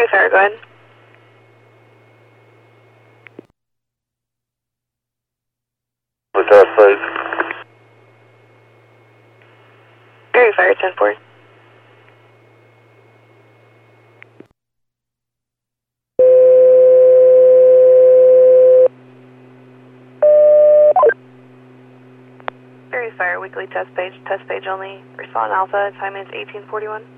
Very fair, go ahead. Test, please. Very fair, 10-4. Very fair, weekly test page only. Respond Alpha, time is 1841.